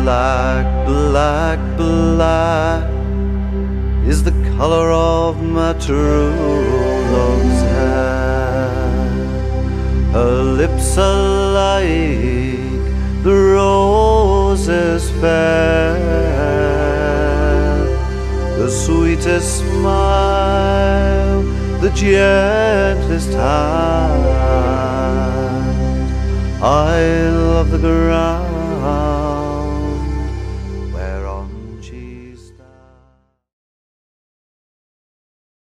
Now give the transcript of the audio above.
Black, black, black is the color of my true love's hair. Her lips are like the roses fair, the sweetest smile, the gentlest hand. I love the ground